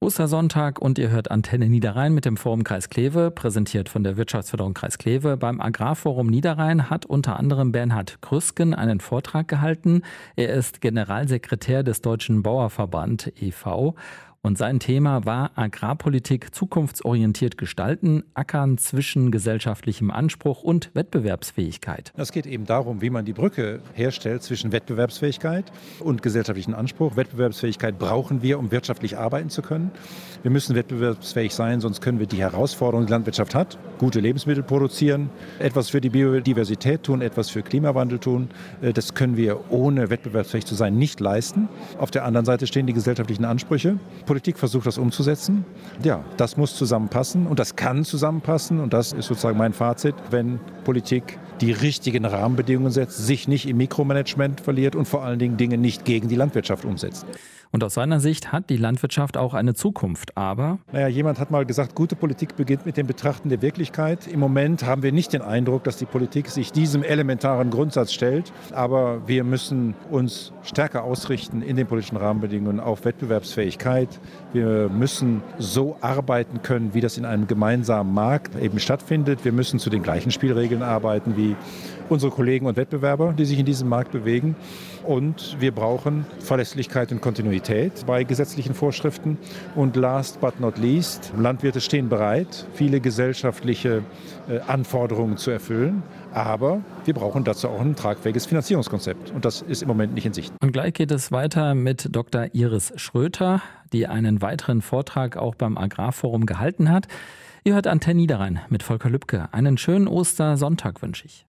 Ostersonntag und ihr hört Antenne Niederrhein mit dem Forum Kreis Kleve, präsentiert von der Wirtschaftsförderung Kreis Kleve. Beim Agrarforum Niederrhein hat unter anderem Bernhard Krüsken einen Vortrag gehalten. Er ist Generalsekretär des Deutschen Bauernverband e.V. und sein Thema war Agrarpolitik zukunftsorientiert gestalten, ackern zwischen gesellschaftlichem Anspruch und Wettbewerbsfähigkeit. Es geht eben darum, wie man die Brücke herstellt zwischen Wettbewerbsfähigkeit und gesellschaftlichem Anspruch. Wettbewerbsfähigkeit brauchen wir, um wirtschaftlich arbeiten zu können. Wir müssen wettbewerbsfähig sein, sonst können wir die Herausforderungen, die die Landwirtschaft hat, gute Lebensmittel produzieren, etwas für die Biodiversität tun, etwas für Klimawandel tun. Das können wir ohne wettbewerbsfähig zu sein nicht leisten. Auf der anderen Seite stehen die gesellschaftlichen Ansprüche. Politik versucht das umzusetzen. Ja, das muss zusammenpassen und das kann zusammenpassen und das ist sozusagen mein Fazit, wenn Politik die richtigen Rahmenbedingungen setzt, sich nicht im Mikromanagement verliert und vor allen Dingen Dinge nicht gegen die Landwirtschaft umsetzt. Und aus seiner Sicht hat die Landwirtschaft auch eine Zukunft, aber... Jemand hat mal gesagt, gute Politik beginnt mit dem Betrachten der Wirklichkeit. Im Moment haben wir nicht den Eindruck, dass die Politik sich diesem elementaren Grundsatz stellt. Aber wir müssen uns stärker ausrichten in den politischen Rahmenbedingungen auf Wettbewerbsfähigkeit. Wir müssen so arbeiten können, wie das in einem gemeinsamen Markt eben stattfindet. Wir müssen zu den gleichen Spielregeln arbeiten wie unsere Kollegen und Wettbewerber, die sich in diesem Markt bewegen. Und wir brauchen Verlässlichkeit und Kontinuität bei gesetzlichen Vorschriften. Und last but not least, Landwirte stehen bereit, viele gesellschaftliche Anforderungen zu erfüllen. Aber wir brauchen dazu auch ein tragfähiges Finanzierungskonzept. Und das ist im Moment nicht in Sicht. Und gleich geht es weiter mit Dr. Iris Schröter, die einen weiteren Vortrag auch beim Agrarforum gehalten hat. Ihr hört Antenne Niederrhein mit Volker Lübke. Einen schönen Ostersonntag wünsche ich.